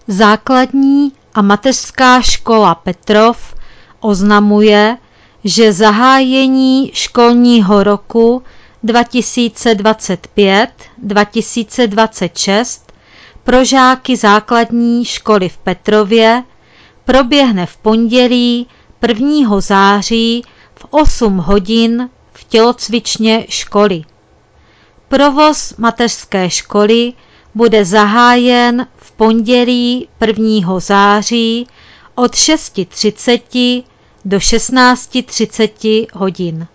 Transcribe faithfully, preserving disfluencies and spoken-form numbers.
Základní a mateřská škola Petrov oznamuje, že zahájení školního roku dva tisíce dvacet pět dva tisíce dvacet šest pro žáky základní školy v Petrově proběhne v pondělí prvního září v osm hodin v tělocvičně školy. Provoz mateřské školy bude zahájen v pondělí prvního září od šest třicet do šestnáct třicet hodin.